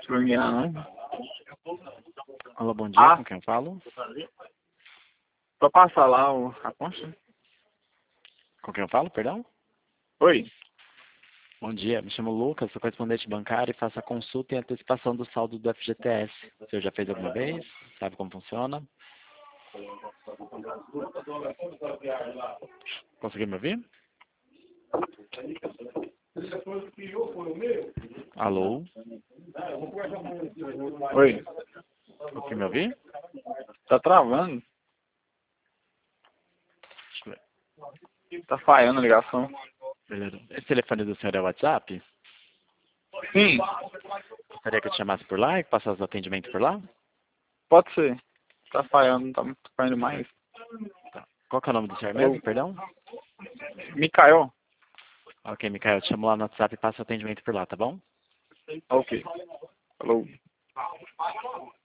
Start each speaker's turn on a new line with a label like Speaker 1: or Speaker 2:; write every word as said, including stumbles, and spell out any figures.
Speaker 1: Swinguear, não?
Speaker 2: Alô, bom dia,
Speaker 1: Ah.
Speaker 2: com quem eu falo?
Speaker 1: Pra passar lá o, a concha?
Speaker 2: Com quem eu falo, perdão?
Speaker 1: Oi.
Speaker 2: Bom dia, me chamo Lucas, sou correspondente bancário e faço a consulta e antecipação do saldo do F G T S. O senhor já fez alguma vez? Sabe como funciona? Conseguiu me ouvir? Alô?
Speaker 1: Oi.
Speaker 2: Conseguiu me ouvir?
Speaker 1: Tá travando?
Speaker 2: Deixa eu ver.
Speaker 1: Tá falhando a ligação.
Speaker 2: Beleza. Esse telefone do senhor é o WhatsApp?
Speaker 1: Sim.
Speaker 2: Gostaria que eu te chamasse por lá e que passasse o atendimento por lá?
Speaker 1: Pode ser. Tá falhando, tá muito falhando mais.
Speaker 2: Tá. Qual que é o nome do senhor mesmo, perdão?
Speaker 1: Micael?
Speaker 2: Ok, Micael, eu te chamo lá no WhatsApp e passo o atendimento por lá, tá bom?
Speaker 1: Ok. Falou.